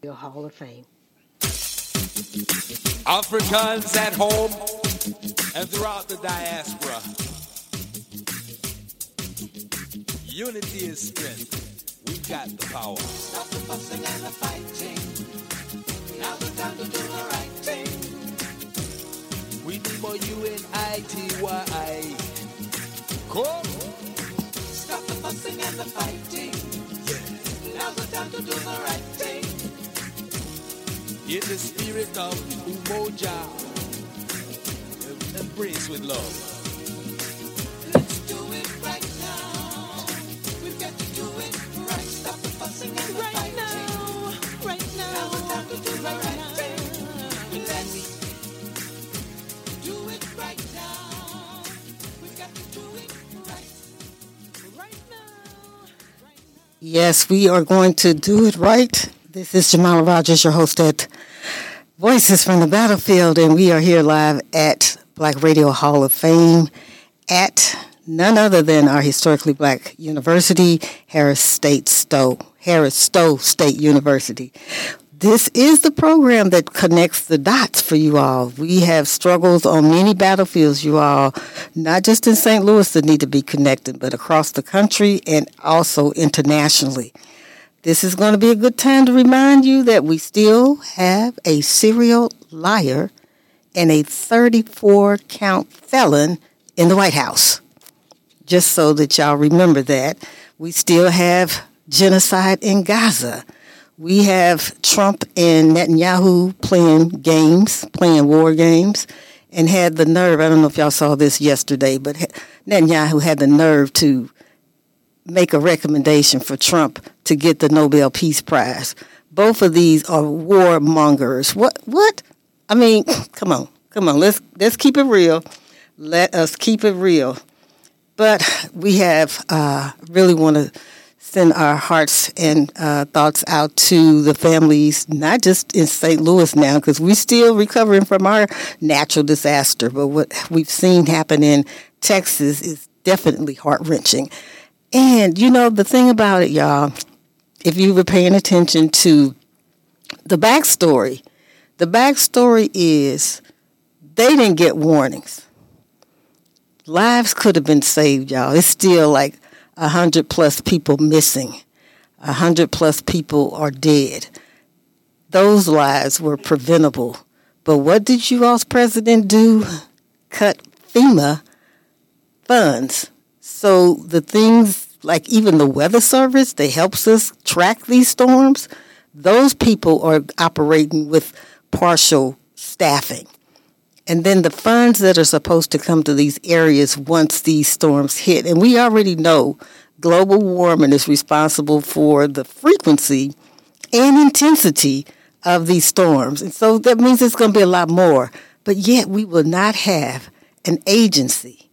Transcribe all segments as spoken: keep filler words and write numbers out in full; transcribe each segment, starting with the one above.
Your Hall of Fame. Africans at home and throughout the diaspora. Unity is strength. We've got the power. Stop the fussing and the fighting. Now's the time to do the right thing. We need more U N I T Y. Come. Stop the fussing and the fighting. Yeah. Now's the time to do the right thing. In the spirit of Umoja, embrace with love. Let's do it right now. We've got to do it right. Stop the fussing and the right fighting. Now, right now. Now's the time to do the right right now. thing. Let's do it right now. We've got to do it right. Right now. Right now. Yes, we are going to do it right. This is Jamala Rogers, your host at Voices from the Battlefield, and we are here live at Black Radio Hall of Fame at none other than our historically black university, Harris State Stowe, Harris Stowe State University. This is the program that connects the dots for you all. We have struggles on many battlefields, you all, not just in Saint Louis that need to be connected, but across the country and also internationally. This is going to be a good time to remind you that we still have a serial liar and a thirty-four count felon in the White House. Just so that y'all remember that. We still have genocide in Gaza. We have Trump and Netanyahu playing games, playing war games, and had the nerve, I don't know if y'all saw this yesterday, but Netanyahu had the nerve to make a recommendation for Trump to get the Nobel Peace Prize. Both of these are warmongers. What? What? I mean, come on, come on. Let's let's keep it real. Let us keep it real. But we have uh, really want to send our hearts and uh, thoughts out to the families, not just in Saint Louis now, because we're still recovering from our natural disaster. But what we've seen happen in Texas is definitely heart-wrenching. And, you know, the thing about it, y'all, if you were paying attention to the backstory, the backstory is they didn't get warnings. Lives could have been saved, y'all. It's still like one hundred plus people missing. one hundred plus people are dead. Those lives were preventable. But what did you all's president do? Cut FEMA funds. So the things like even the Weather Service that helps us track these storms, those people are operating with partial staffing. And then the funds that are supposed to come to these areas once these storms hit, and we already know global warming is responsible for the frequency and intensity of these storms. And so that means it's going to be a lot more. But yet we will not have an agency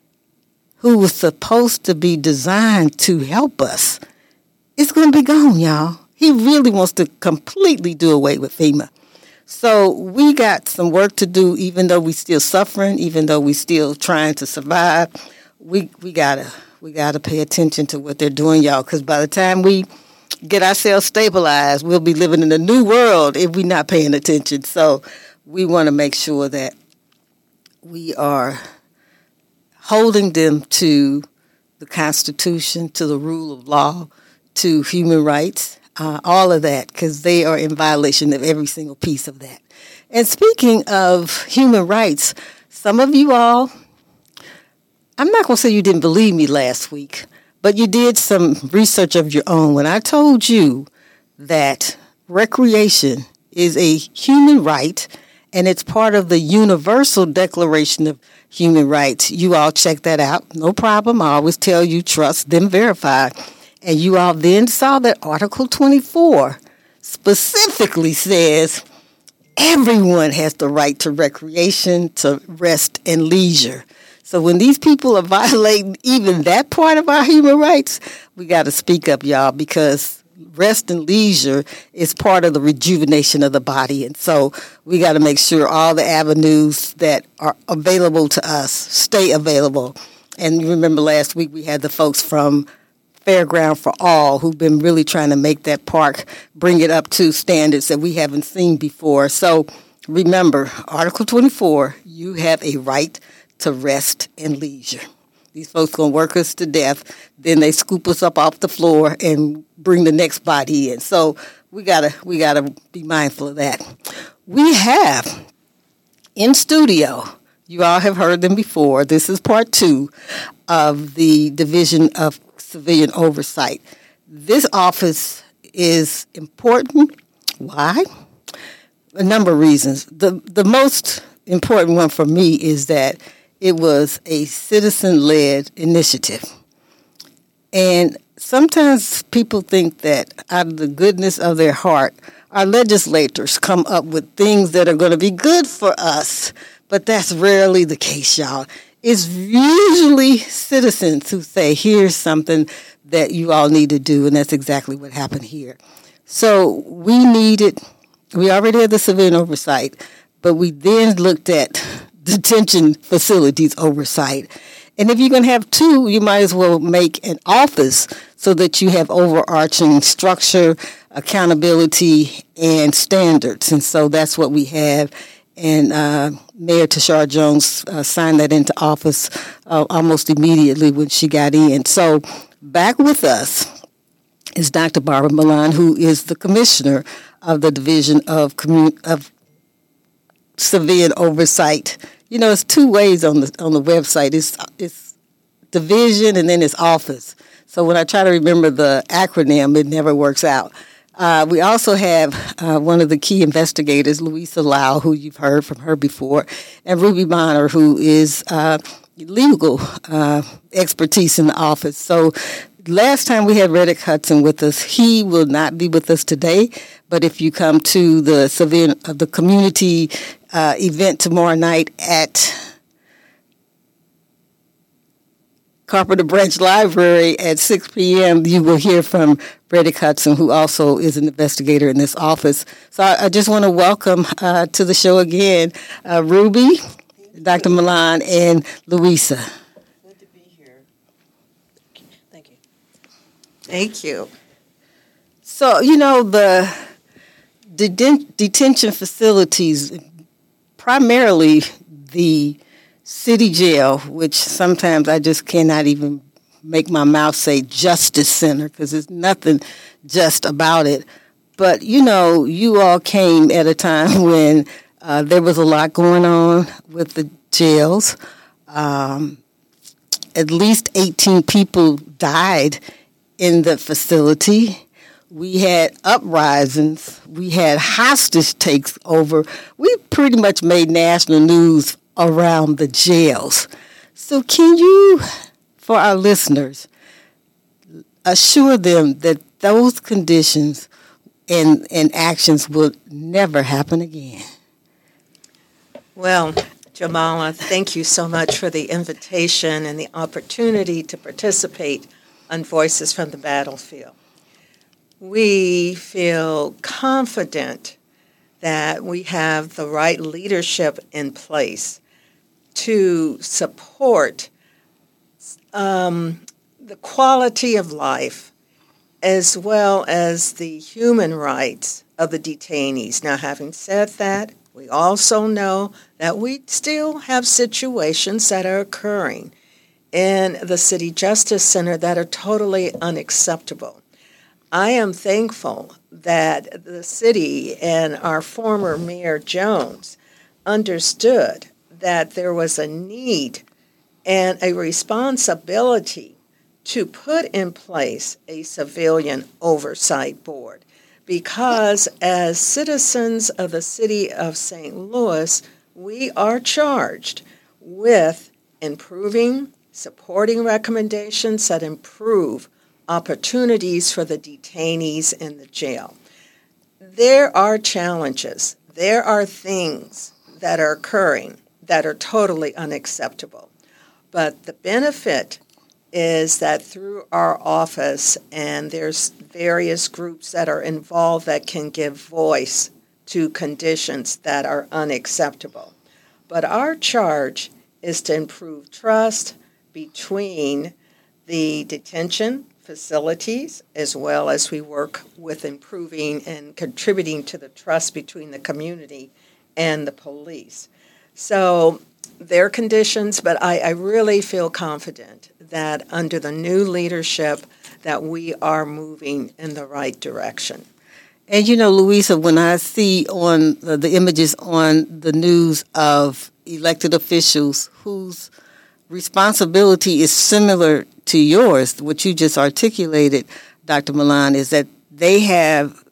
who was supposed to be designed to help us. It's going to be gone, y'all. He really wants to completely do away with FEMA. So we got some work to do, even though we still suffering, even though we still trying to survive. We we gotta we gotta pay attention to what they're doing, y'all, because by the time we get ourselves stabilized, we'll be living in a new world if we're not paying attention. So we want to make sure that we are holding them to the Constitution, to the rule of law, to human rights, uh, all of that, because they are in violation of every single piece of that. And speaking of human rights, some of you all, I'm not going to say you didn't believe me last week, but you did some research of your own when I told you that recreation is a human right and it's part of the Universal Declaration of Human Rights. You all check that out. No problem. I always tell you, trust, then verify. And you all then saw that Article twenty-four specifically says everyone has the right to recreation, to rest and leisure. So when these people are violating even that part of our human rights, we got to speak up, y'all, because rest and leisure is part of the rejuvenation of the body. And so we got to make sure all the avenues that are available to us stay available. And you remember last week we had the folks from fairground for all, who've been really trying to make that park, bring it up to standards that we haven't seen before. So remember, Article twenty-four, you have a right to rest and leisure. These folks going to work us to death. Then they scoop us up off the floor and bring the next body in. So we gotta we gotta be mindful of that. We have in studio, you all have heard them before. This is part two of the Division of Civilian Oversight. This office is important. Why? A number of reasons. The the most important one for me is that it was a citizen-led initiative. And sometimes people think that out of the goodness of their heart, our legislators come up with things that are going to be good for us. But that's rarely the case, y'all. It's usually citizens who say, here's something that you all need to do, and that's exactly what happened here. So we needed, we already had the civilian oversight, but we then looked at detention facilities oversight. And if you're going to have two, you might as well make an office so that you have overarching structure, accountability, and standards. And so that's what we have. And uh, Mayor Tashara Jones uh, signed that into office uh, almost immediately when she got in. So back with us is Doctor Barbara Milan, who is the commissioner of the Division of Commun- of Civilian Oversight. You know, it's two ways on the on the website. It's it's division and then it's office. So when I try to remember the acronym, it never works out. Uh, we also have uh, one of the key investigators, Louisa Lau, who you've heard from her before, and Ruby Bonner, who is uh, legal uh, expertise in the office. So last time we had Reddick Hudson with us. He will not be with us today, but if you come to the civilian uh, the community uh, event tomorrow night at Carpenter Branch Library at six p.m., you will hear from Reddick Hudson, who also is an investigator in this office. So I, I just want to welcome uh, to the show again uh, Ruby, Doctor Milan, and Louisa. Good to be here. Thank you. Thank you. So, you know, the deten- detention facilities, primarily the city jail, which sometimes I just cannot even make my mouth say Justice Center because there's nothing just about it. But, you know, you all came at a time when uh, there was a lot going on with the jails. Um, at least eighteen people died in the facility. We had uprisings. We had hostage takes over. We pretty much made national news around the jails. So can you, for our listeners, assure them that those conditions and, and actions will never happen again? Well, Jamala, thank you so much for the invitation and the opportunity to participate on Voices from the Battlefield. We feel confident that we have the right leadership in place to support um, the quality of life as well as the human rights of the detainees. Now, having said that, we also know that we still have situations that are occurring in the City Justice Center that are totally unacceptable. I am thankful that the city and our former Mayor Jones understood that there was a need and a responsibility to put in place a civilian oversight board, because as citizens of the city of Saint Louis, we are charged with improving, supporting recommendations that improve opportunities for the detainees in the jail. There are challenges. There are things that are occurring that are totally unacceptable. But the benefit is that through our office, and there's various groups that are involved that can give voice to conditions that are unacceptable. But our charge is to improve trust between the detention facilities, as well as we work with improving and contributing to the trust between the community and the police. So there are conditions, but I, I really feel confident that under the new leadership that we are moving in the right direction. And you know, Louisa, when I see on the, the images on the news of elected officials whose responsibility is similar to yours, what you just articulated, Doctor Milan, is that they have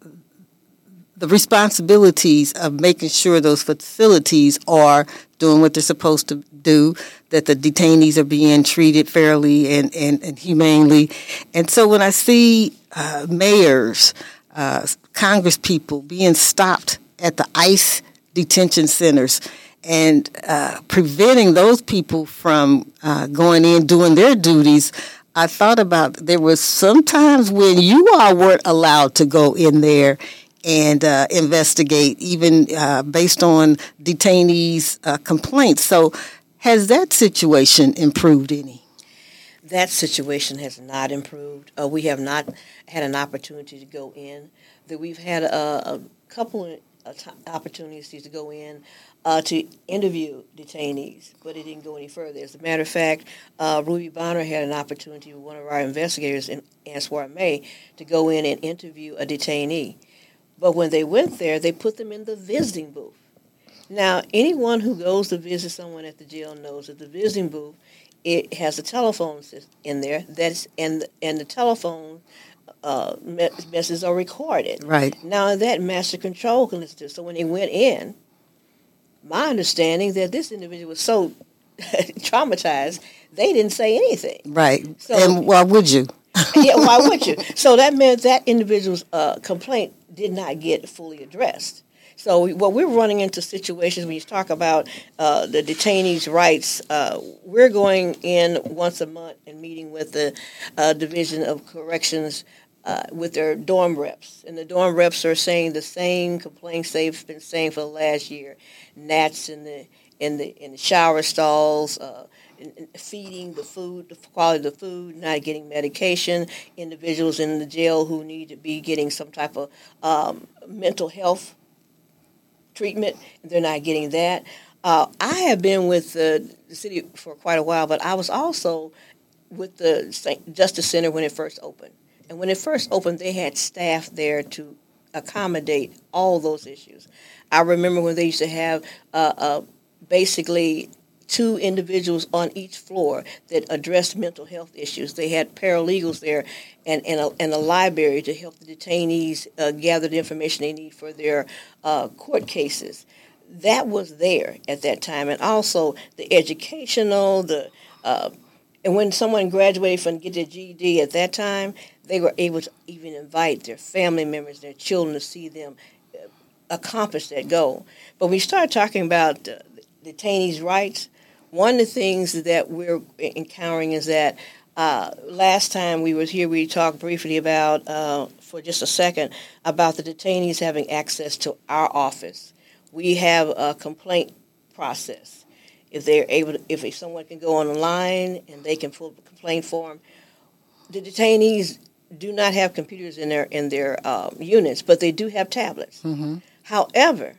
the responsibilities of making sure those facilities are doing what they're supposed to do, that the detainees are being treated fairly and, and, and humanely. And so when I see uh, mayors, uh, Congress people being stopped at the ICE detention centers and uh, preventing those people from uh, going in, doing their duties, I thought about there was sometimes when you all weren't allowed to go in there and uh, investigate, even uh, based on detainees' uh, complaints. So has that situation improved any? That situation has not improved. Uh, we have not had an opportunity to go in. That we've had a, a couple of uh, t- opportunities to go in uh, to interview detainees, but it didn't go any further. As a matter of fact, uh, Ruby Bonner had an opportunity with one of our investigators in Answar May to go in and interview a detainee. But when they went there, they put them in the visiting booth. Now, anyone who goes to visit someone at the jail knows that the visiting booth, it has a telephone in there, that's and and the telephone uh, messages are recorded. Right. Now that master control can listen to it. So when they went in, my understanding that this individual was so traumatized, they didn't say anything. Right. So, and why would you? Yeah, why would you? So that meant that individual's uh, complaint did not get fully addressed. So we, well, we're running into situations when you talk about uh, the detainees' rights. Uh, we're going in once a month and meeting with the uh, Division of Corrections uh, with their dorm reps. And the dorm reps are saying the same complaints they've been saying for the last year. Gnats in the in the in the shower stalls, uh, in, in feeding the food, the quality of the food, not getting medication, individuals in the jail who need to be getting some type of um, mental health treatment, they're not getting that. Uh, I have been with the, the city for quite a while, but I was also with the Saint Justice Center when it first opened. And when it first opened, they had staff there to accommodate all those issues. I remember when they used to have uh, uh, basically two individuals on each floor that addressed mental health issues. They had paralegals there and, and, a, and a library to help the detainees uh, gather the information they need for their uh, court cases. That was there at that time. And also the educational, the uh, and when someone graduated from get their G E D at that time, they were able to even invite their family members, their children, to see them accomplish that goal. But when we start talking about uh, detainees' rights, one of the things that we're encountering is that uh, last time we were here, we talked briefly about, uh, for just a second, about the detainees having access to our office. We have a complaint process. If they're able to, if someone can go online and they can pull up a complaint form, the detainees do not have computers in their in their um, units, but they do have tablets. Mm-hmm. However,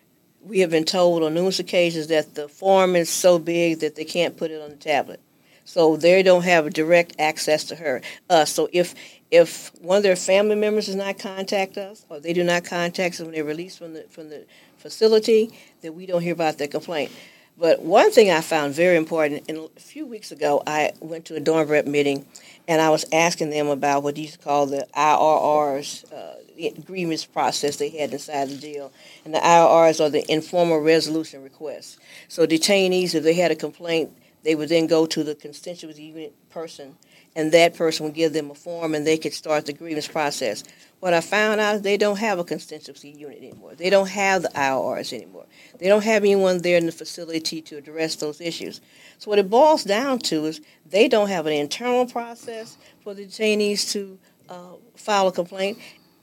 we have been told on numerous occasions that the form is so big that they can't put it on the tablet. So they don't have direct access to her. Uh, so if if one of their family members does not contact us, or they do not contact us when they're released from the from the facility, then we don't hear about their complaint. But one thing I found very important, and a few weeks ago I went to a dorm rep meeting, and I was asking them about what you used to call the I R Rs, uh, the grievance process they had inside the jail. And the I R Rs are the informal resolution requests. So detainees, if they had a complaint, they would then go to the constituency unit person, and that person would give them a form, and they could start the grievance process. What I found out is they don't have a constituency unit anymore. They don't have the I R Rs anymore. They don't have anyone there in the facility to address those issues. So what it boils down to is they don't have an internal process for the detainees to uh, file a complaint,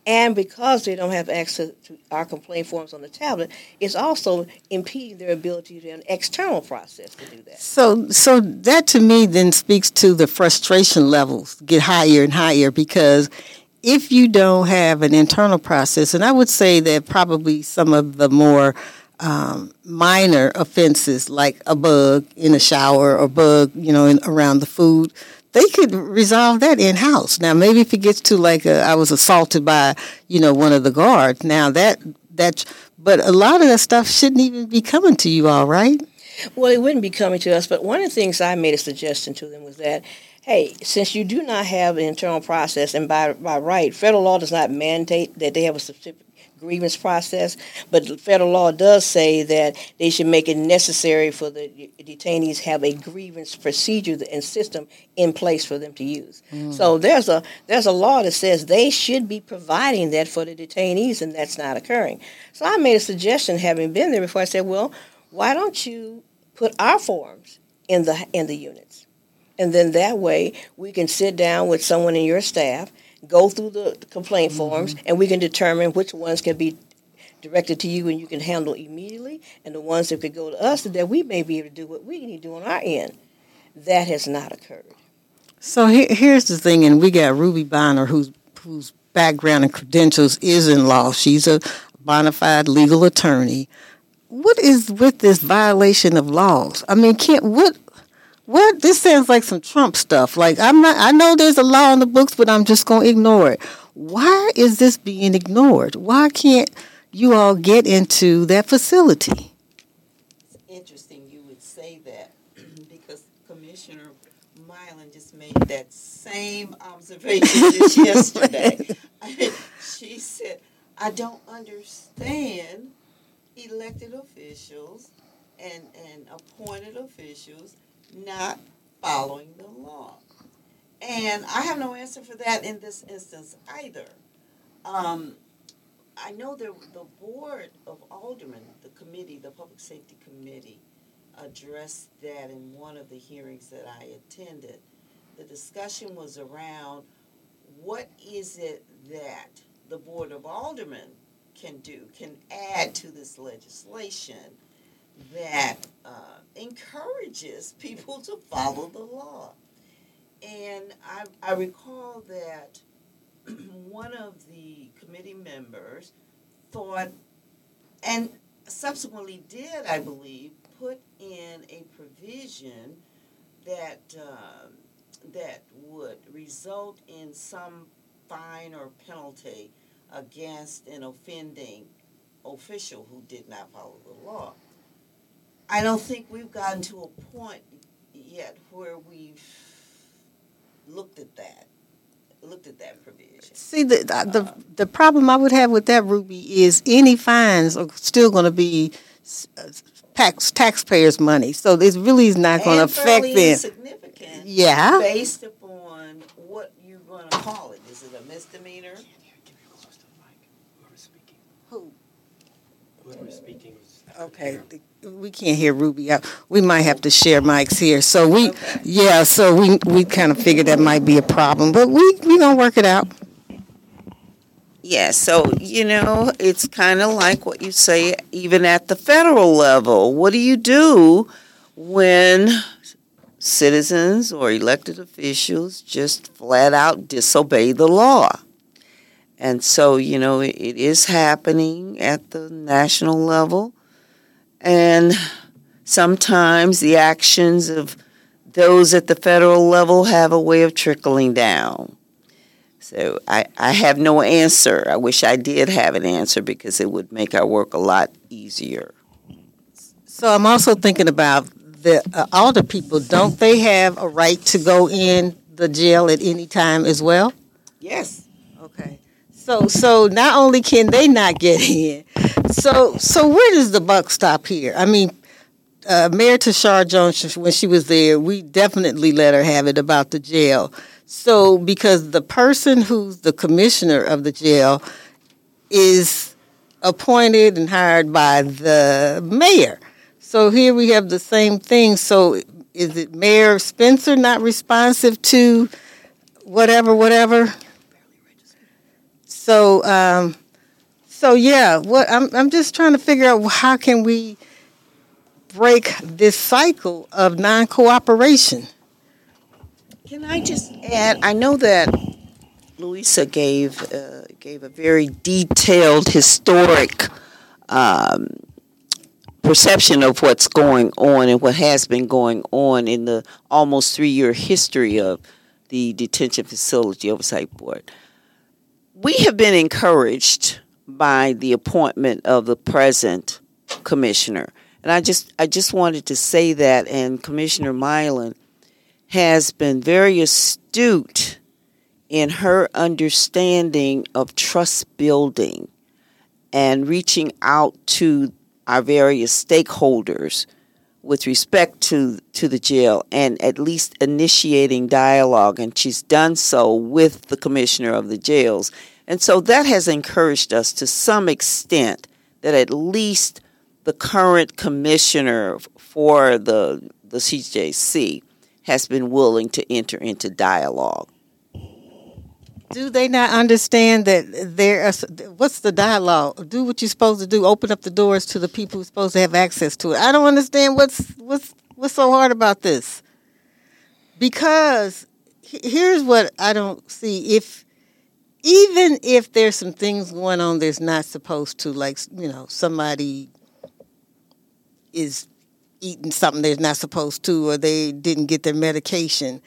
And because they don't have access to our complaint forms on the tablet, it's also impeding their ability to an external process to do that. So, so that to me then speaks to the frustration levels get higher and higher, because if you don't have an internal process, and I would say that probably some of the more um, minor offenses like a bug in a shower or bug, you know, in, around the food, they could resolve that in-house. Now, maybe if it gets to like a, I was assaulted by, you know, one of the guards. Now that that's, but a lot of that stuff shouldn't even be coming to you all, right? Well, it wouldn't be coming to us, but one of the things I made a suggestion to them was that, hey, since you do not have an internal process, and by by right, federal law does not mandate that they have a specific grievance process, but the federal law does say that they should make it necessary for the detainees have a grievance procedure and system in place for them to use. Mm. So there's a there's a law that says they should be providing that for the detainees, and that's not occurring. So I made a suggestion, having been there before. I said, well, why don't you put our forms in the in the units, and then that way we can sit down with someone in your staff, go through the complaint mm-hmm. forms, and we can determine which ones can be directed to you and you can handle immediately, and the ones that could go to us that we may be able to do what we need to do on our end. That has not occurred. So here, here's the thing, and we got Ruby Bonner, whose whose background and credentials is in law. She's a bona fide legal attorney. What is with this violation of laws? I mean, can't what? What? This sounds like some Trump stuff. Like, I'm not, I know there's a law in the books, but I'm just going to ignore it. Why is this being ignored? Why can't you all get into that facility? It's interesting you would say that because Commissioner Milan just made that same observation just yesterday. She said, I don't understand elected officials and, and appointed officials not following the law. And I have no answer for that in this instance either. Um, I know the, the Board of Aldermen, the committee, the Public Safety Committee, addressed that in one of the hearings that I attended. The discussion was around what is it that the Board of Aldermen can do, can add to this legislation that uh, encourages people to follow the law. And I, I recall that one of the committee members thought, and subsequently did, I believe, put in a provision that uh, that would result in some fine or penalty against an offending official who did not follow the law. I don't think we've gotten to a point yet where we've looked at that, looked at that provision. See, the the, uh, the problem I would have with that, Ruby, is any fines are still going to be tax taxpayers' money, so it really is not going to affect them. Insignificant. Yeah. Based upon what you're going to call it. Is it a misdemeanor? Who? Whoever is speaking was Okay, we can't hear Ruby. We might have to share mics here. So we, okay. yeah, so we we kind of figured that might be a problem, but we we gonna work it out. Yeah, so, you know, it's kind of like what you say, even at the federal level. What do you do when citizens or elected officials just flat out disobey the law? And so, you know, it, it is happening at the national level. And sometimes the actions of those at the federal level have a way of trickling down. So I, I have no answer. I wish I did have an answer because it would make our work a lot easier. So I'm also thinking about the uh, older people. Don't they have a right to go in the jail at any time as well? Yes. Okay. So so not only can they not get in, so so where does the buck stop here? I mean, uh, Mayor Tashar Jones, when she was there, we definitely let her have it about the jail. So because the person who's the commissioner of the jail is appointed and hired by the mayor. So here we have the same thing. So is it Mayor Spencer not responsive to whatever, whatever? So, um, so yeah, what I'm I'm just trying to figure out how can we break this cycle of non-cooperation. Can I just add? I know that Louisa gave uh, gave a very detailed historic um, perception of what's going on and what has been going on in the almost three year history of the Detention Facility Oversight Board. We have been encouraged by the appointment of the present commissioner, and I just I just wanted to say that. And Commissioner Milan has been very astute in her understanding of trust building and reaching out to our various stakeholders with respect to, to the jail and at least initiating dialogue. And she's done so with the commissioner of the jails. And so that has encouraged us to some extent that at least the current commissioner for the, the C J C has been willing to enter into dialogue. Do they not understand that there? Are, what's the dialogue? Do what you're supposed to do. Open up the doors to the people who's supposed to have access to it. I don't understand what's what's what's so hard about this. Because here's what I don't see. If even if there's some things going on, there's not supposed to, like, you know, somebody is eating something they're not supposed to, or they didn't get their medication.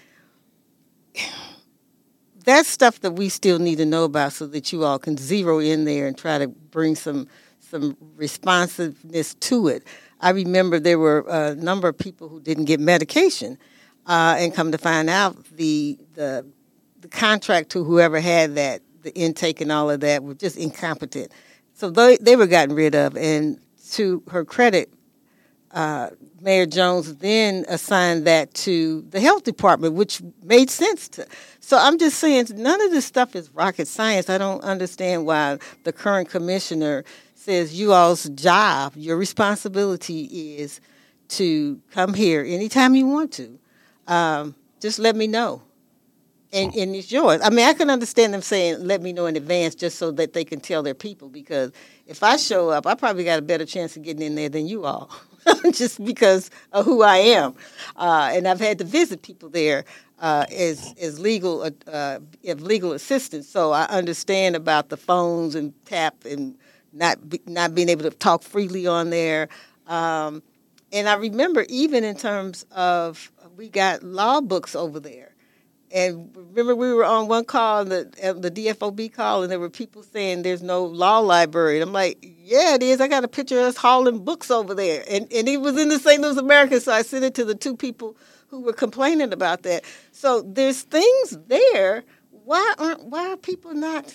That's stuff that we still need to know about so that you all can zero in there and try to bring some some responsiveness to it. I remember there were a number of people who didn't get medication, uh, and come to find out the the the contract to whoever had that, the intake and all of that, were just incompetent. So they they were gotten rid of, and to her credit, uh, Mayor Jones then assigned that to the health department, which made sense to. So I'm just saying, none of this stuff is rocket science. I don't understand why the current commissioner says you all's job, your responsibility is to come here anytime you want to. Um, just let me know. And, and it's yours. I mean, I can understand them saying, let me know in advance just so that they can tell their people, because if I show up, I probably got a better chance of getting in there than you all, just because of who I am. Uh, and I've had to visit people there uh, as as legal uh, as legal assistants, so I understand about the phones and tap and not be, not being able to talk freely on there. Um, and I remember even in terms of, we got law books over there. And remember, we were on one call, the uh, the D F O B call, and there were people saying there's no law library. And I'm like, yeah, it is. I got a picture of us hauling books over there. And and it was in the Saint Louis American, so I sent it to the two people who were complaining about that. So there's things there. Why aren't why are people not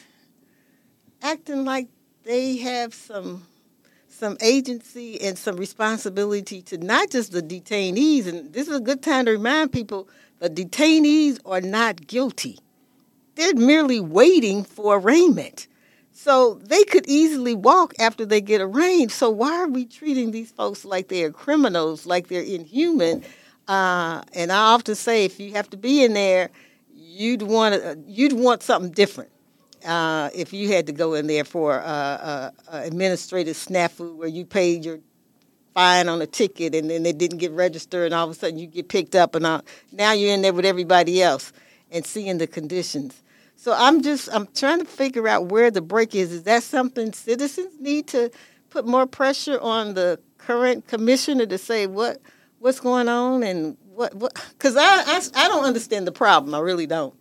acting like they have some some agency and some responsibility to not just the detainees? And this is a good time to remind people, the detainees are not guilty. They're merely waiting for arraignment. So they could easily walk after they get arraigned. So why are we treating these folks like they're criminals, like they're inhuman? Uh, and I often say, if you have to be in there, you'd want uh, you'd want something different. Uh, if you had to go in there for uh, uh, uh, administrative snafu, where you paid your fine on a ticket and then they didn't get registered, and all of a sudden you get picked up, and all, now you're in there with everybody else and seeing the conditions. So I'm just I'm trying to figure out where the break is. Is that something citizens need to put more pressure on the current commissioner to say what what's going on and what what? Because I, I I don't understand the problem. I really don't.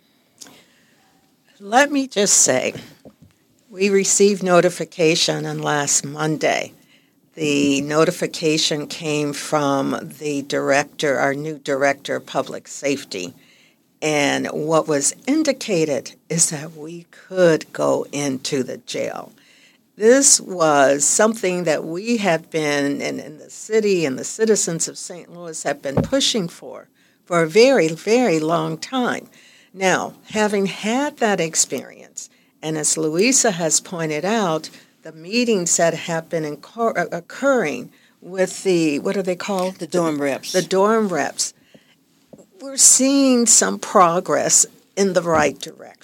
Let me just say, we received notification on last Monday. The notification came from the director, our new director of public safety. And what was indicated is that we could go into the jail. This was something that we have been, and, and the city and the citizens of Saint Louis have been pushing for, for a very, very long time. Now, having had that experience, and as Louisa has pointed out, the meetings that have been incur- occurring with the, what are they called? The dorm reps. The dorm reps. We're seeing some progress in the right direction.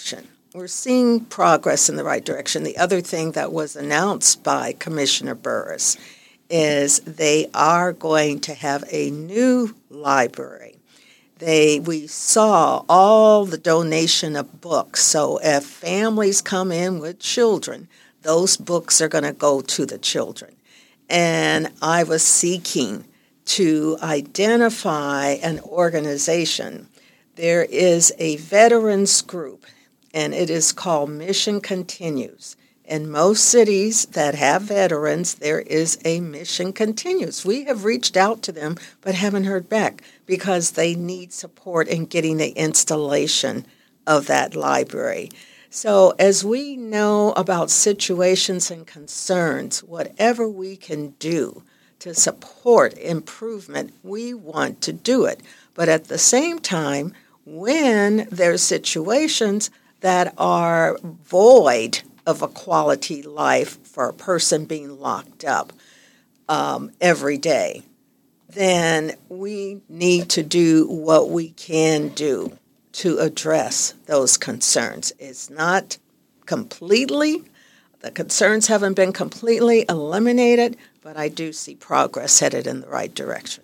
we're seeing progress in the right direction. The other thing that was announced by Commissioner Burris is they are going to have a new library. They we saw all the donation of books. So if families come in with children, those books are going to go to the children. And I was seeking to identify an organization. There is a veterans group, and it is called Mission Continues. In most cities that have veterans, there is a Mission Continues. We have reached out to them but haven't heard back because they need support in getting the installation of that library. So as we know about situations and concerns, whatever we can do to support improvement, we want to do it. But at the same time, when there's situations that are void of a quality life for a person being locked up um, every day, then we need to do what we can do to address those concerns. It's not completely, the concerns haven't been completely eliminated, but I do see progress headed in the right direction.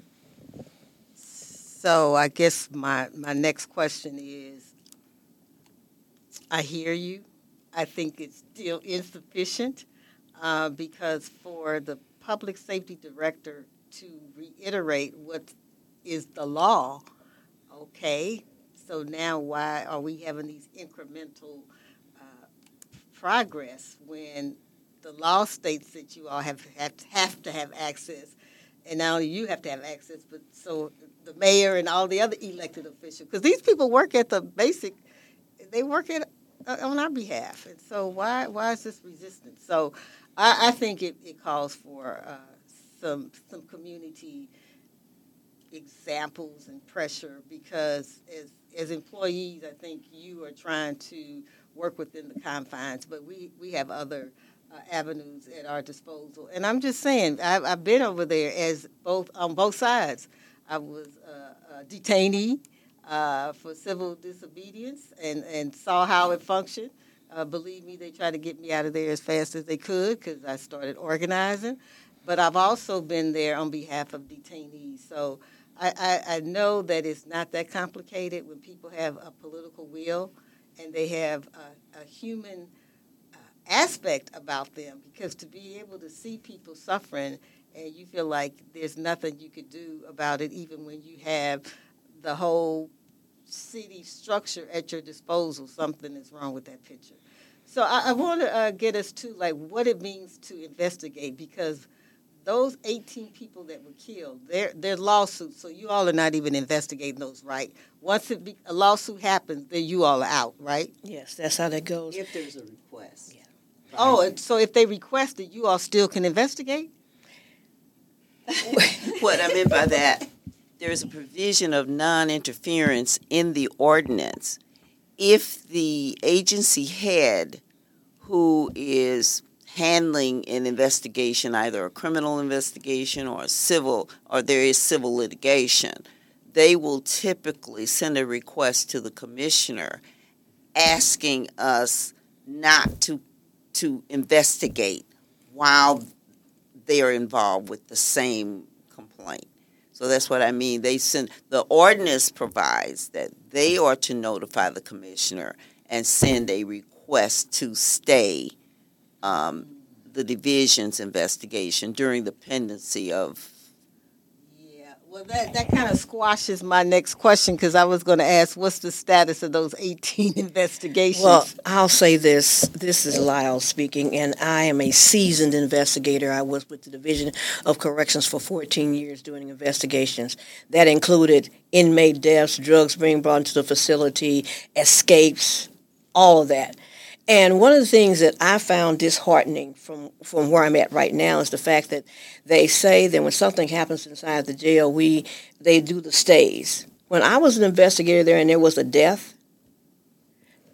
So I guess my, my next question is, I hear you. I think it's still insufficient uh, because for the public safety director to reiterate what is the law, okay, so now why are we having these incremental uh, progress when the law states that you all have, have, have to have access, and not only you have to have access, but so the mayor and all the other elected officials, because these people work at the basic, they work at uh, on our behalf, and so why why is this resistance? So I, I think it, it calls for uh, some some community examples and pressure, because as as employees, I think you are trying to work within the confines, but we, we have other uh, avenues at our disposal. And I'm just saying, I've, I've been over there as both on both sides. I was uh, a detainee uh, for civil disobedience and, and saw how it functioned. Uh, believe me, they tried to get me out of there as fast as they could because I started organizing. But I've also been there on behalf of detainees. So I, I, I know that it's not that complicated when people have a political will and they have a, a human uh, aspect about them, because to be able to see people suffering and you feel like there's nothing you could do about it, even when you have the whole city structure at your disposal, something is wrong with that picture. So I, I want to uh, get us to like what it means to investigate, because those eighteen people that were killed, they're, they're lawsuits, so you all are not even investigating those, right? Once it be, a lawsuit happens, then you all are out, right? Yes, that's how that goes. If there's a request. Yeah. Oh, and so if they request it, you all still can investigate? What I meant by that, there's a provision of non-interference in the ordinance. If the agency head who is handling an investigation, either a criminal investigation or a civil, or there is civil litigation, they will typically send a request to the commissioner asking us not to to investigate while they are involved with the same complaint. So that's what I mean. They send, the ordinance provides that they are to notify the commissioner and send a request to stay um, the division's investigation during the pendency of. Yeah, well, that, that kind of squashes my next question, because I was going to ask, what's the status of those eighteen investigations? Well, I'll say this. This is Lyle speaking, and I am a seasoned investigator. I was with the Division of Corrections for fourteen years doing investigations. That included inmate deaths, drugs being brought into the facility, escapes, all of that. And one of the things that I found disheartening from, from where I'm at right now is the fact that they say that when something happens inside the jail, we they do the stays. When I was an investigator there and there was a death,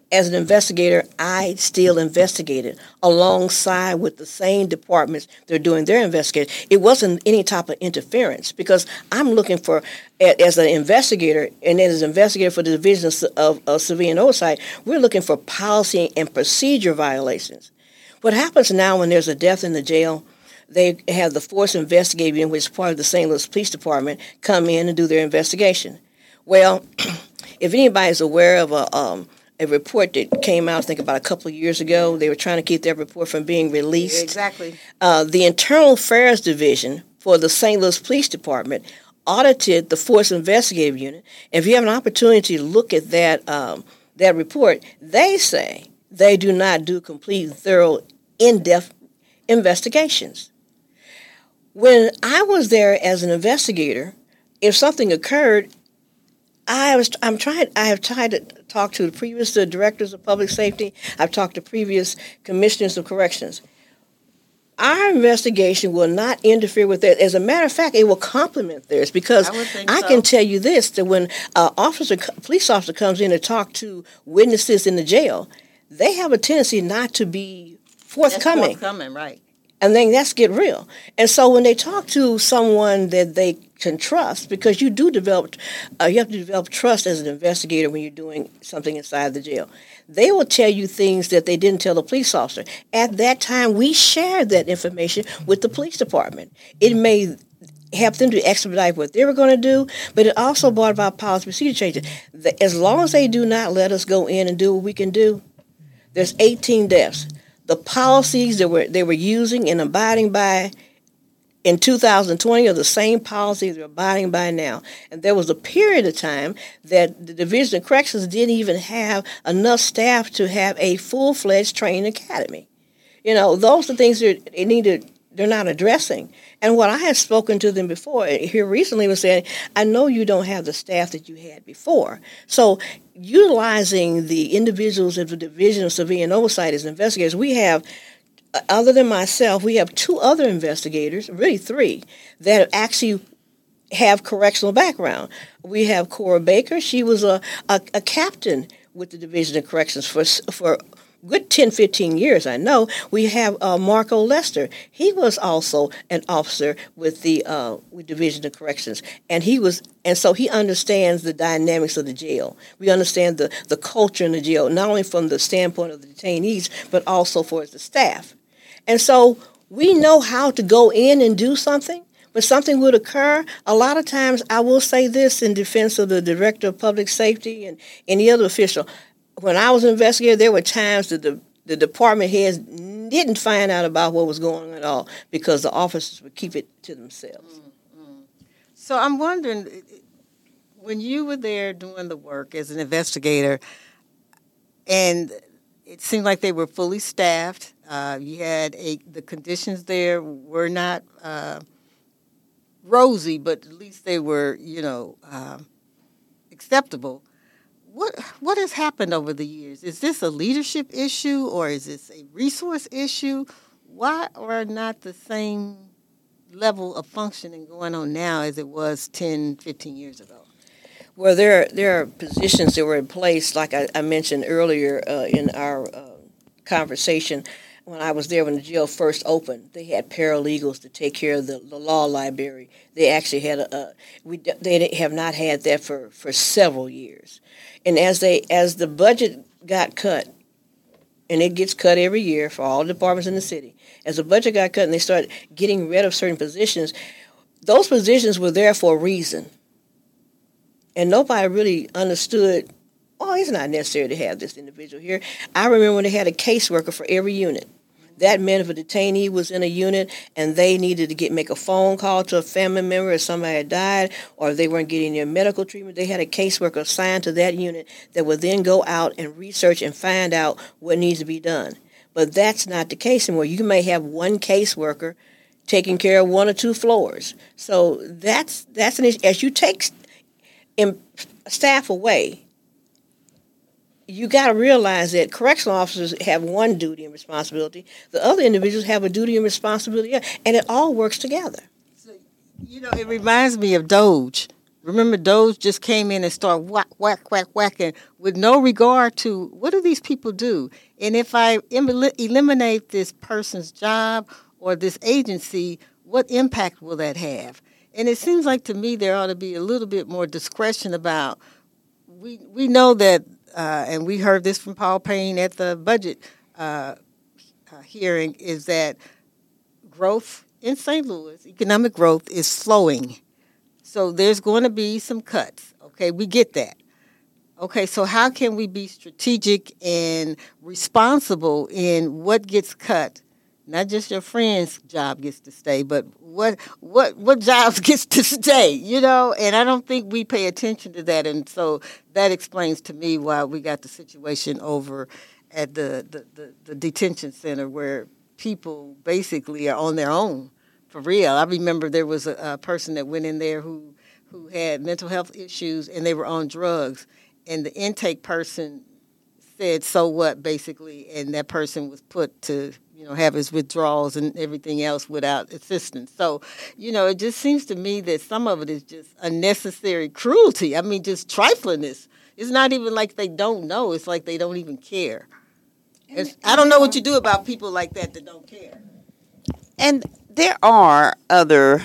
as an investigator, I still investigated alongside with the same departments they're doing their investigation. It wasn't any type of interference because I'm looking for, as an investigator, and as an investigator for the Division of, of, of Civilian Oversight, we're looking for policy and procedure violations. What happens now when there's a death in the jail, they have the Force Investigative Unit, which is part of the Saint Louis Police Department, come in and do their investigation. Well, if anybody's aware of a um, a report that came out, I think about a couple of years ago, they were trying to keep that report from being released. Exactly. Uh, the Internal Affairs Division for the Saint Louis Police Department audited the Force Investigative Unit. And if you have an opportunity to look at that um, that report, they say they do not do complete, thorough, in-depth investigations. When I was there as an investigator, if something occurred, I was I'm trying I have tried to talk to the previous uh, directors of public safety. I've talked to previous commissioners of corrections. Our investigation will not interfere with that. As a matter of fact, it will complement theirs because I would think I so. can tell you this: that when an officer, police officer, comes in to talk to witnesses in the jail, they have a tendency not to be forthcoming. That's forthcoming, right? And then that's get real. And so when they talk to someone that they can trust, because you do develop, uh, you have to develop trust as an investigator when you're doing something inside the jail. They will tell you things that they didn't tell the police officer. At that time, we shared that information with the police department. It may help them to expedite what they were going to do, but it also brought about policy procedure changes. The, as long as they do not let us go in and do what we can do, there's eighteen deaths. The policies that were they were using and abiding by in two thousand twenty are the same policies they're abiding by now. And there was a period of time that the Division of Corrections didn't even have enough staff to have a full-fledged training academy. You know, those are things that they need to, they're not addressing. And what I had spoken to them before here recently was saying, I know you don't have the staff that you had before. So utilizing the individuals of the Division of Civilian Oversight as investigators, we have, other than myself, we have two other investigators, really three, that actually have correctional background. We have Cora Baker. She was a, a, a captain with the Division of Corrections for for good ten, fifteen years, I know. We have uh, Marco Lester. He was also an officer with the uh, with Division of Corrections, and he was, and so he understands the dynamics of the jail. We understand the, the culture in the jail, not only from the standpoint of the detainees, but also for the staff. And so we know how to go in and do something, but something would occur. A lot of times, I will say this in defense of the Director of Public Safety and any other official. When I was an investigator, there were times that the, the department heads didn't find out about what was going on at all because the officers would keep it to themselves. Mm-hmm. So I'm wondering, when you were there doing the work as an investigator, and it seemed like they were fully staffed, uh, you had a the conditions there were not uh, rosy, but at least they were, you know, uh, acceptable. What what has happened over the years? Is this a leadership issue or is this a resource issue? Why are not the same level of functioning going on now as it was ten, fifteen years ago? Well, there, there are positions that were in place, like I, I mentioned earlier uh, in our uh, conversation. When I was there when the jail first opened, they had paralegals to take care of the, the law library. They actually had a, a we they have not had that for, for several years. And as they as the budget got cut, and it gets cut every year for all departments in the city, as the budget got cut and they started getting rid of certain positions, those positions were there for a reason. And nobody really understood, oh, it's not necessary to have this individual here. I remember when they had a caseworker for every unit. That meant if a detainee was in a unit and they needed to get make a phone call to a family member if somebody had died or if they weren't getting their medical treatment, they had a caseworker assigned to that unit that would then go out and research and find out what needs to be done. But that's not the case anymore. You may have one caseworker taking care of one or two floors. So that's that's an issue. As you take staff away, you got to realize that correctional officers have one duty and responsibility. The other individuals have a duty and responsibility, and it all works together. So, you know, it reminds me of Doge. Remember, those just came in and started whack, whack, whack, whacking with no regard to what do these people do? And if I em- eliminate this person's job or this agency, what impact will that have? And it seems like to me there ought to be a little bit more discretion about, we, we know that, uh, and we heard this from Paul Payne at the budget uh, uh, hearing, is that growth in Saint Louis, economic growth, is slowing. So there's going to be some cuts. Okay, we get that. Okay, so how can we be strategic and responsible in what gets cut? Not just your friend's job gets to stay, but what what what jobs gets to stay, you know? And I don't think we pay attention to that. And so that explains to me why we got the situation over at the, the, the, the detention center where people basically are on their own. For real. I remember there was a, a person that went in there who, who had mental health issues and they were on drugs. And the intake person said, so what, basically, and that person was put to, you know, have his withdrawals and everything else without assistance. So, you know, it just seems to me that some of it is just unnecessary cruelty. I mean, just triflingness. It's not even like they don't know. It's like they don't even care. It's, I don't know what you do about people like that that don't care. And there are other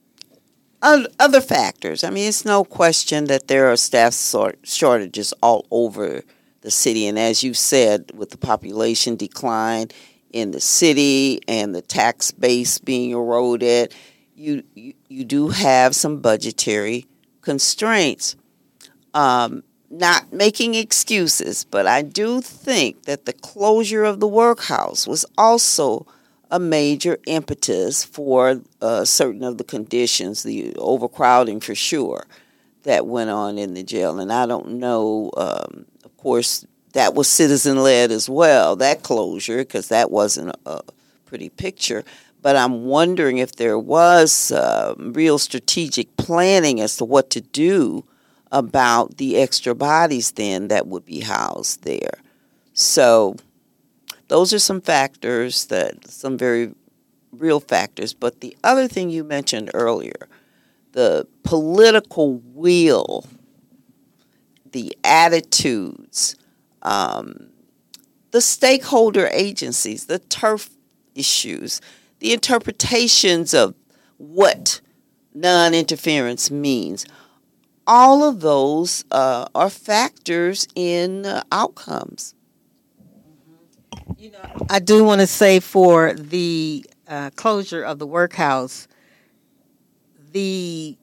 other factors. I mean, it's no question that there are staff shortages all over the city. And as you said, with the population decline in the city and the tax base being eroded, you you, you do have some budgetary constraints. Um, not making excuses, but I do think that the closure of the workhouse was also a major impetus for uh, certain of the conditions, the overcrowding for sure, that went on in the jail. And I don't know, um, of course, that was citizen-led as well, that closure, because that wasn't a, a pretty picture. But I'm wondering if there was uh, real strategic planning as to what to do about the extra bodies then that would be housed there. So those are some factors, that some very real factors. But the other thing you mentioned earlier, the political will, the attitudes, um, the stakeholder agencies, the turf issues, the interpretations of what non-interference means, all of those uh, are factors in uh, outcomes. You know, I do want to say for the uh, closure of the workhouse, the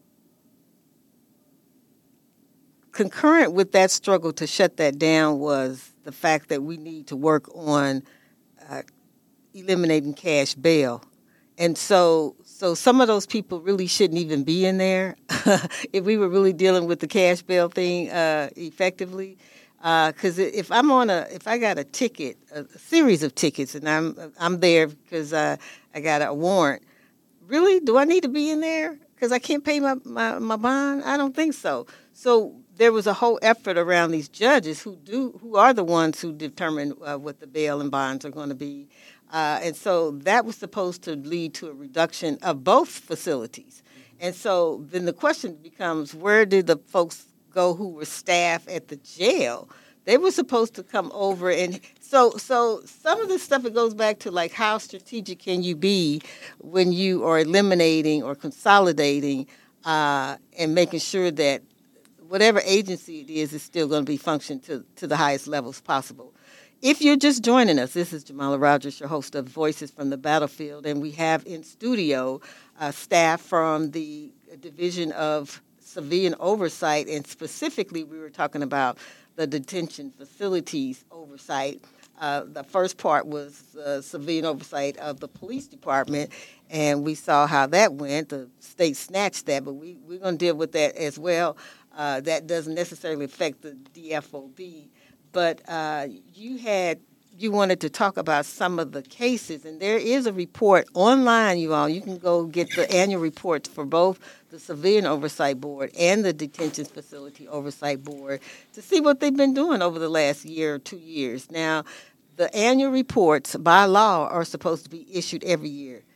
concurrent with that struggle to shut that down was the fact that we need to work on uh, eliminating cash bail. And so so some of those people really shouldn't even be in there if we were really dealing with the cash bail thing uh, effectively. Because uh, if I'm on a, if I got a ticket, a, a series of tickets, and I'm I'm there because uh, I got a warrant, really, do I need to be in there because I can't pay my, my, my bond? I don't think so. So there was a whole effort around these judges who do who are the ones who determine uh, what the bail and bonds are going to be. Uh, and so that was supposed to lead to a reduction of both facilities. And so then the question becomes, where did the folks go who were staff at the jail? They were supposed to come over. And so so some of this stuff, it goes back to like how strategic can you be when you are eliminating or consolidating uh, and making sure that whatever agency it is is still going to be functioning to, to the highest levels possible. If you're just joining us, this is Jamala Rogers, your host of Voices from the Battlefield, and we have in studio uh, staff from the Division of Civilian Oversight, and specifically we were talking about the detention facilities oversight. Uh, the first part was uh, civilian oversight of the police department, and we saw how that went. The state snatched that, but we, we're going to deal with that as well. Uh, that doesn't necessarily affect the D F O B. But uh, you had you wanted to talk about some of the cases, and there is a report online, you all. You can go get the annual reports for both the Civilian Oversight Board and the Detention Facility Oversight Board to see what they've been doing over the last year or two years. Now, the annual reports by law are supposed to be issued every year.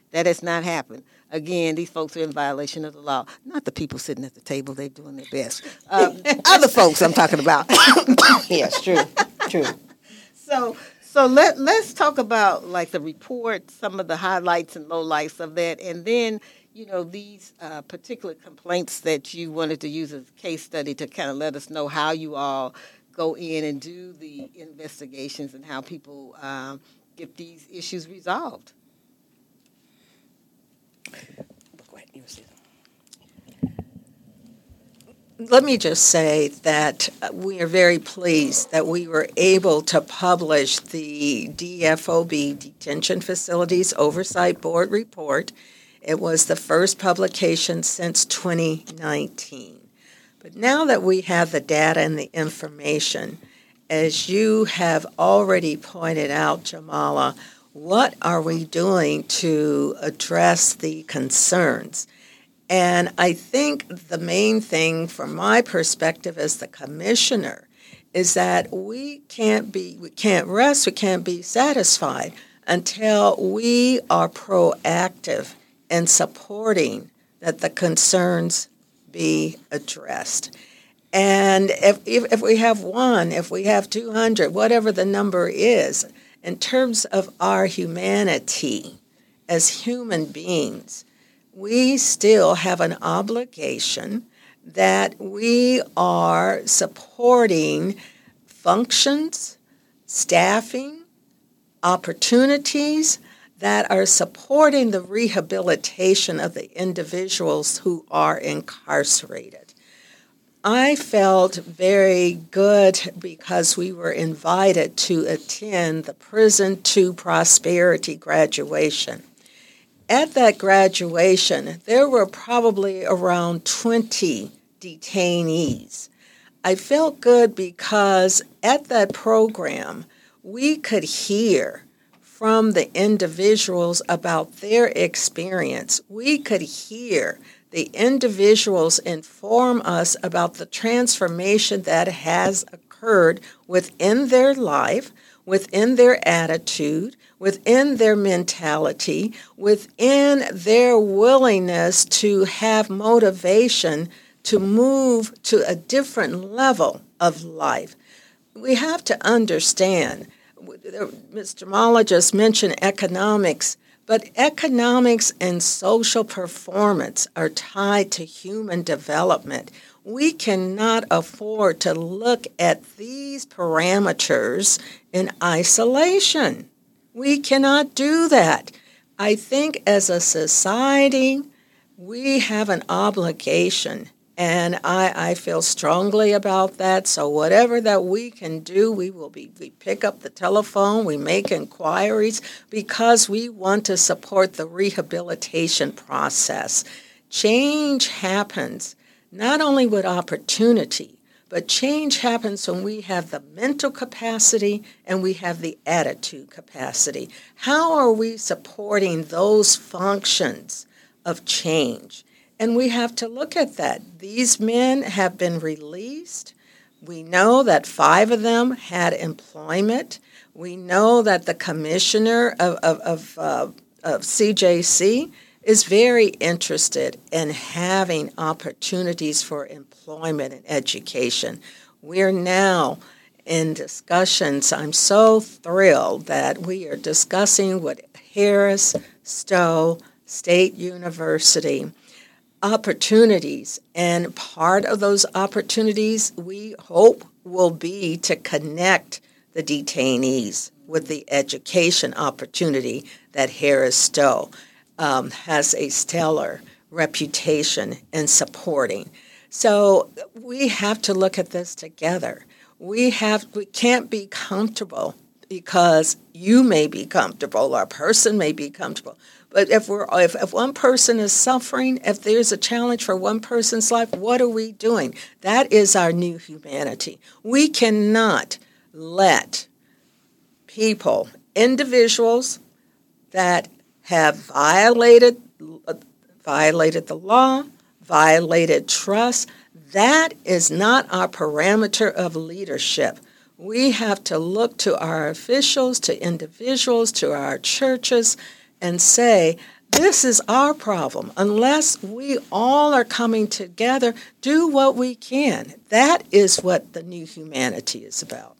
That has not happened. Again, these folks are in violation of the law. Not the people sitting at the table; they're doing their best. Uh, other folks, I'm talking about. Yes, true, true. So, so let let's talk about like the report, some of the highlights and lowlights of that, and then you know these uh, particular complaints that you wanted to use as a case study to kind of let us know how you all go in and do the investigations and how people um, get these issues resolved. Let me just say that uh, we are very pleased that we were able to publish the D F O B, Detention Facilities Oversight Board report. It was the first publication since twenty nineteen. But now that we have the data and the information, as you have already pointed out, Jamala, what are we doing to address the concerns? And I think the main thing from my perspective as the commissioner is that we can't be, we can't rest, we can't be satisfied until we are proactive in supporting that the concerns be addressed. And if, if, if we have one, if we have two hundred, whatever the number is, in terms of our humanity as human beings, we still have an obligation that we are supporting functions, staffing, opportunities that are supporting the rehabilitation of the individuals who are incarcerated. I felt very good because we were invited to attend the Prison to Prosperity graduation. At that graduation, there were probably around twenty detainees. I felt good because at that program, we could hear from the individuals about their experience. We could hear the individuals inform us about the transformation that has occurred within their life, within their attitude, within their mentality, within their willingness to have motivation to move to a different level of life. We have to understand, Mister Jamala just mentioned economics, but economics and social performance are tied to human development. We cannot afford to look at these parameters in isolation. We cannot do that. I think as a society, we have an obligation, and I, I feel strongly about that. So whatever that we can do, we will be. We pick up the telephone, we make inquiries because we want to support the rehabilitation process. Change happens not only with opportunity, but change happens when we have the mental capacity and we have the attitude capacity. How are we supporting those functions of change? And we have to look at that. These men have been released. We know that five of them had employment. We know that the commissioner of, of, of, uh, of C J C is very interested in having opportunities for employment and education. We're now in discussions. I'm so thrilled that we are discussing with Harris Stowe State University opportunities, and part of those opportunities we hope will be to connect the detainees with the education opportunity that Harris Stowe Um, has a stellar reputation in supporting. So we have to look at this together. We have we can't be comfortable because you may be comfortable or a person may be comfortable. But if we're if, if one person is suffering, if there's a challenge for one person's life, what are we doing? That is our new humanity. We cannot let people, individuals that have violated violated the law, violated trust. That is not our parameter of leadership. We have to look to our officials, to individuals, to our churches, and say, This is our problem. Unless we all are coming together, do what we can. That is what the new humanity is about.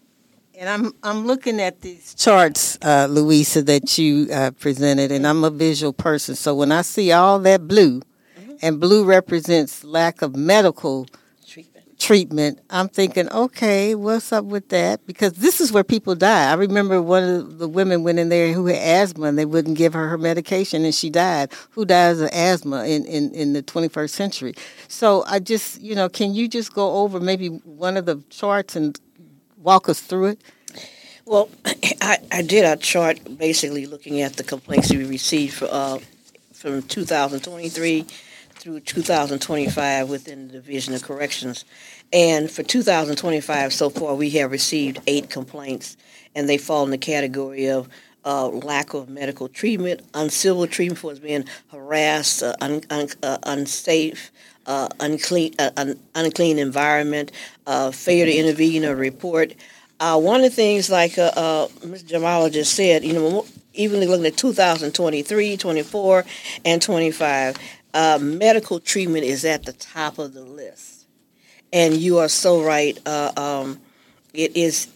And I'm I'm looking at these charts, uh, Louisa, that you uh, presented, and I'm a visual person. So when I see all that blue, mm-hmm. and blue represents lack of medical treatment. treatment, I'm thinking, okay, what's up with that? Because this is where people die. I remember one of the women went in there who had asthma, and they wouldn't give her her medication, and she died. Who dies of asthma in, in, in the twenty-first century? So I just, you know, can you just go over maybe one of the charts and walk us through it? Well, I, I did a chart basically looking at the complaints we received for, uh, from two thousand twenty-three through two thousand twenty-five within the Division of Corrections. And for two thousand twenty-five so far, we have received eight complaints, and they fall in the category of uh, lack of medical treatment, uncivil treatment for being harassed, uh, un, un, uh, unsafe, uh, unclean, uh, un, unclean environment, uh, failure to intervene or report. Uh, one of the things, like uh, uh, Miz Jamala just said, you know, even looking at two thousand twenty-three, twenty-four, and twenty-five, uh, medical treatment is at the top of the list. And you are so right. Uh, um, it is,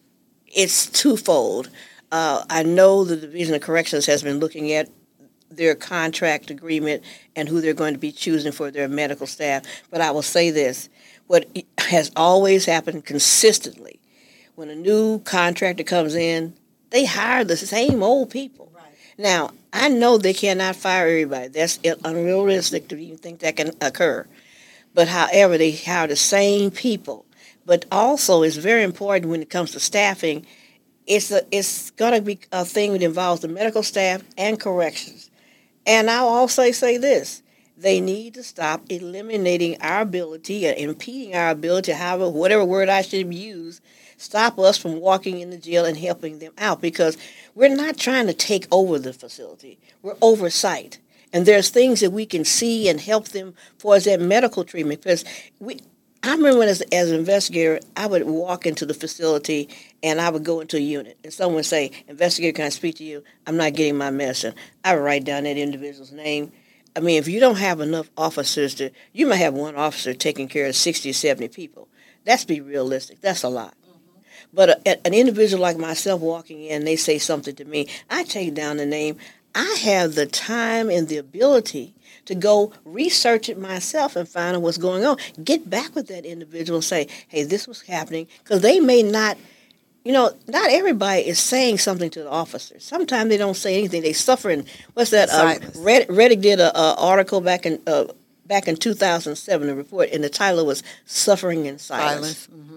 it's twofold. Uh, I know the Division of Corrections has been looking at their contract agreement and who they're going to be choosing for their medical staff. But I will say this, what has always happened consistently, when a new contractor comes in, they hire the same old people. Right. Now, I know they cannot fire everybody. That's unrealistic to even think that can occur. But however, they hire the same people. But also, it's very important when it comes to staffing, it's a, it's going to be a thing that involves the medical staff and corrections. And I'll also say this. They need to stop eliminating our ability or impeding our ability, however, whatever word I should use, stop us from walking in the jail and helping them out, because we're not trying to take over the facility. We're oversight. And there's things that we can see and help them for as that medical treatment. Because we, I remember when as, as an investigator, I would walk into the facility and I would go into a unit. And someone would say, "Investigator, can I speak to you? I'm not getting my medicine." I would write down that individual's name. I mean, if you don't have enough officers to, you might have one officer taking care of sixty or seventy people. Let's be realistic. That's a lot. But a, an individual like myself walking in, they say something to me, I take down the name. I have the time and the ability to go research it myself and find out what's going on. Get back with that individual and say, hey, this was happening. Because they may not, you know, not everybody is saying something to the officers. Sometimes they don't say anything. They suffer. And what's that? Uh, Red, Reddick did an article back in uh, back in two thousand seven, a report, and the title was Suffering in Silence. Silence. Mm-hmm.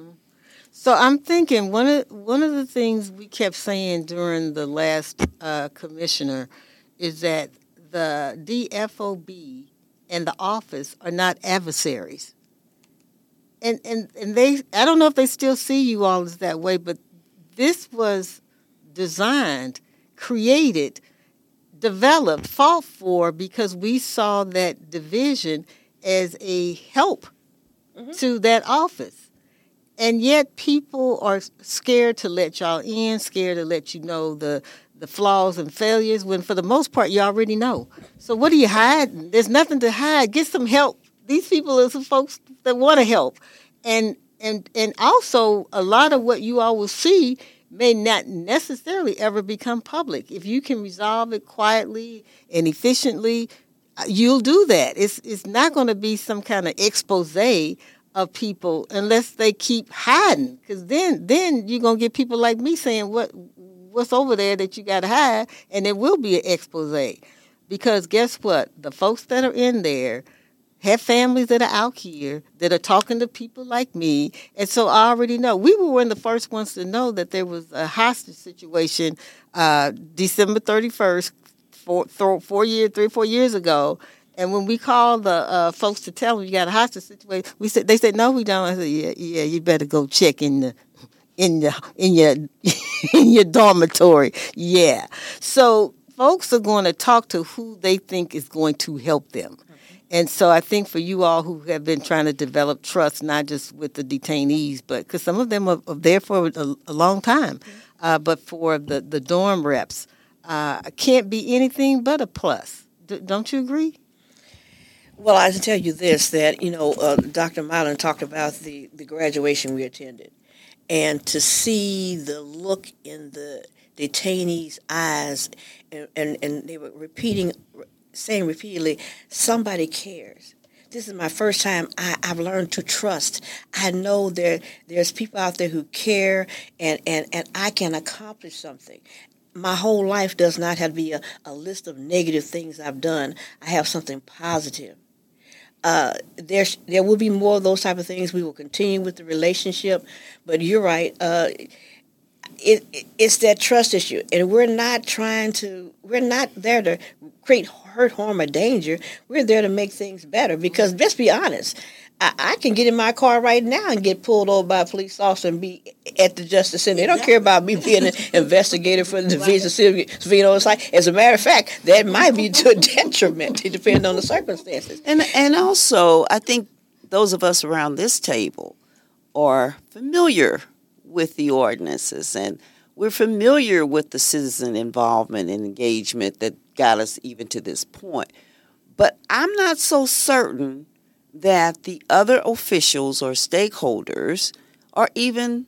So I'm thinking one of one of the things we kept saying during the last uh, commissioner is that the D F O B and the office are not adversaries. And and and they I don't know if they still see you all as that way, but this was designed, created, developed, fought for because we saw that division as a help mm-hmm. to that office. And yet people are scared to let y'all in, scared to let you know the, the flaws and failures, when for the most part you already know. So what are you hiding? There's nothing to hide. Get some help. These people are some folks that want to help. And, and, and also a lot of what you all will see may not necessarily ever become public. If you can resolve it quietly and efficiently, you'll do that. It's, it's not going to be some kind of expose of people unless they keep hiding, because then then you're going to get people like me saying what what's over there that you got to hide, and it will be an expose. Because guess what? The folks that are in there have families that are out here that are talking to people like me, and so I already know. We were one of the first ones to know that there was a hostage situation uh, December thirty-first, four, four years, three or four years ago. And when we called the uh, folks to tell them you got a hostage situation, we said they said no, we don't. I said yeah, yeah, you better go check in the in the in your in your dormitory. Yeah. So folks are going to talk to who they think is going to help them. Okay. And so I think for you all who have been trying to develop trust, not just with the detainees, but because some of them are, are there for a, a long time, mm-hmm. uh, but for the the dorm reps. uh, can't be anything but a plus. D- don't you agree? Well, I can tell you this, that, you know, uh, Doctor Mylan talked about the, the graduation we attended. And to see the look in the detainees' eyes, and, and, and they were repeating, saying repeatedly, somebody cares. This is my first time I, I've learned to trust. I know there there's people out there who care, and, and, and I can accomplish something. My whole life does not have to be a, a list of negative things I've done. I have something positive. Uh, there, there will be more of those type of things. We will continue with the relationship, but you're right. Uh, it, it, it's that trust issue, and we're not trying to. We're not there to create hurt, harm, or danger. We're there to make things better. Because let's be honest, I, I can get in my car right now and get pulled over by a police officer and be at the Justice Center. They don't care about me being an investigator for the Division of Civil Oversight. As a matter of fact, that might be to a detriment, depending on the circumstances. And and also, I think those of us around this table are familiar with the ordinances, and we're familiar with the citizen involvement and engagement that got us even to this point. But I'm not so certain that the other officials or stakeholders are even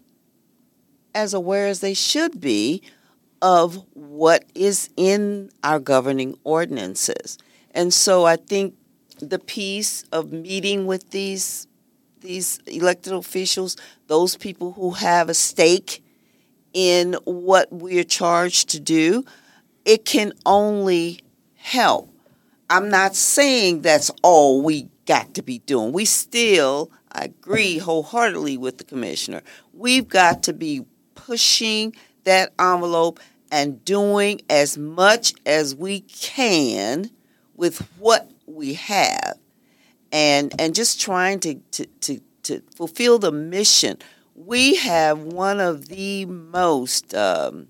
as aware as they should be of what is in our governing ordinances. And so I think the piece of meeting with these these elected officials, those people who have a stake in what we're charged to do, it can only help. I'm not saying that's all we got to be doing. We still, I agree wholeheartedly with the commissioner, we've got to be pushing that envelope and doing as much as we can with what we have. And and just trying to, to, to, to fulfill the mission. We have one of the most um,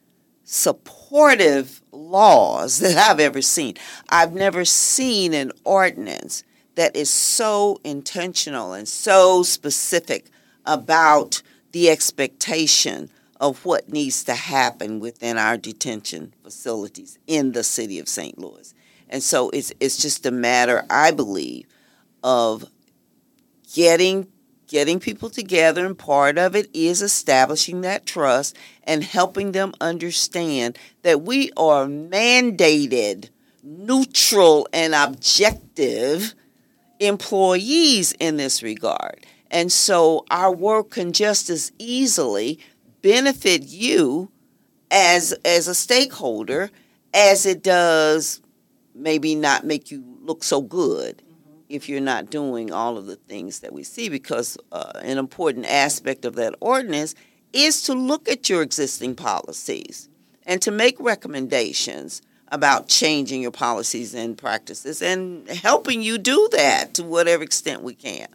supportive laws that I've ever seen. I've never seen an ordinance that is so intentional and so specific about the expectation of what needs to happen within our detention facilities in the city of Saint Louis. And so it's it's just a matter, I believe, of getting getting people together, and part of it is establishing that trust and helping them understand that we are mandated, neutral, and objective employees in this regard. And so our work can just as easily benefit you as as a stakeholder as it does maybe not make you look so good if you're not doing all of the things that we see, because uh, an important aspect of that ordinance is to look at your existing policies and to make recommendations about changing your policies and practices and helping you do that to whatever extent we can.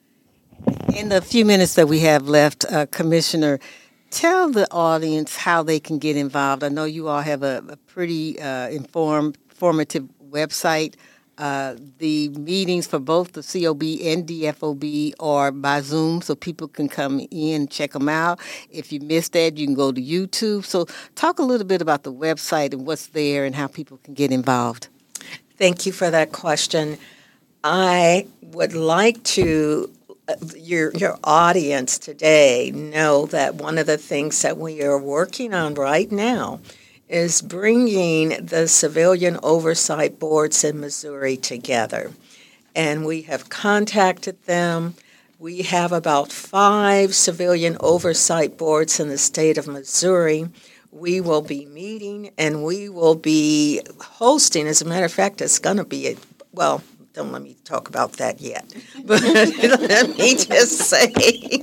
In the few minutes that we have left, uh, Commissioner, tell the audience how they can get involved. I know you all have a, a pretty uh, informed, informative website. Uh, the meetings for both the C O B and D F O B are by Zoom, so people can come in and check them out. If you missed that, you can go to YouTube. So talk a little bit about the website and what's there and how people can get involved. Thank you for that question. I would like to uh, your your audience today know that one of the things that we are working on right now is bringing the civilian oversight boards in Missouri together. And we have contacted them. We have about five civilian oversight boards in the state of Missouri. We will be meeting and we will be hosting. As a matter of fact, it's going to be, a, well, don't let me talk about that yet. But let me just say,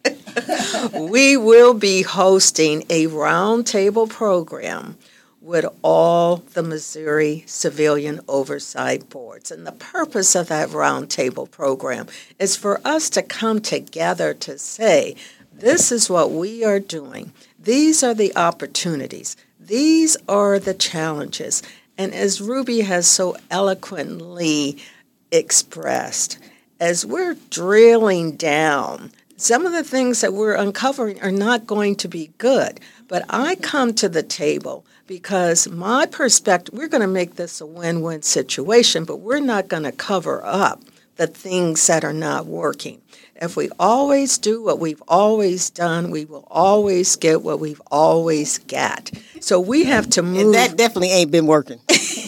we will be hosting a roundtable program with all the Missouri civilian oversight boards. And the purpose of that roundtable program is for us to come together to say, this is what we are doing. These are the opportunities. These are the challenges. And as Ruby has so eloquently expressed, as we're drilling down some of the things that we're uncovering are not going to be good. But I come to the table because my perspective, we're going to make this a win-win situation, but we're not going to cover up the things that are not working. If we always do what we've always done, we will always get what we've always got. So we have to move. And that definitely ain't been working.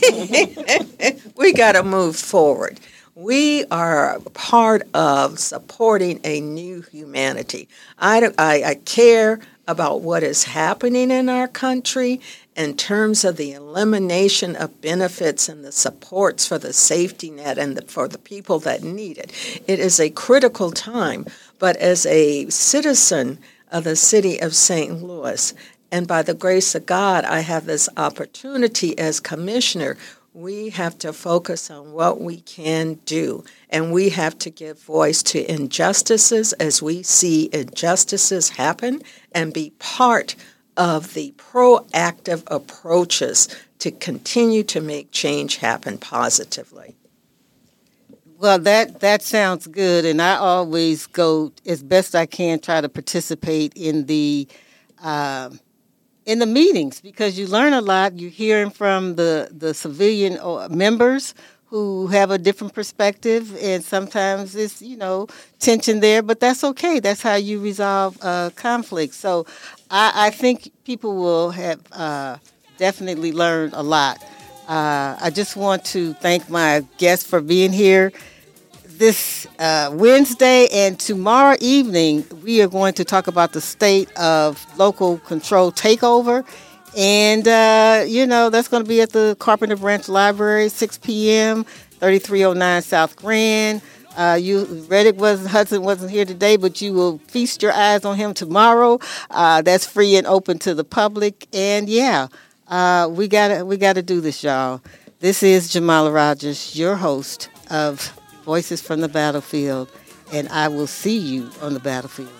We got to move forward. We are part of supporting a new humanity. I, I, I care about what is happening in our country in terms of the elimination of benefits and the supports for the safety net and the, for the people that need it. It is a critical time, but as a citizen of the city of Saint Louis, and by the grace of God, I have this opportunity as commissioner. We have to focus on what we can do, and we have to give voice to injustices as we see injustices happen and be part of the proactive approaches to continue to make change happen positively. Well, that, that sounds good, and I always go as best I can try to participate in the uh, in the meetings because you learn a lot. You're hearing from the, the civilian members who have a different perspective, and sometimes it's, you know, tension there, but that's okay. That's how you resolve uh, conflict. So I, I think people will have uh, definitely learned a lot. Uh, I just want to thank my guests for being here this uh, Wednesday, and tomorrow evening we are going to talk about the state of local control takeover. And, uh, you know, that's going to be at the Carpenter Branch Library, six p.m., thirty-three oh nine South Grand. Uh, you Reddick wasn't Hudson wasn't here today, but you will feast your eyes on him tomorrow. Uh, that's free and open to the public. And, yeah, uh, we got we got to do this, y'all. This is Jamala Rogers, your host of Voices from the Battlefield, and I will see you on the battlefield.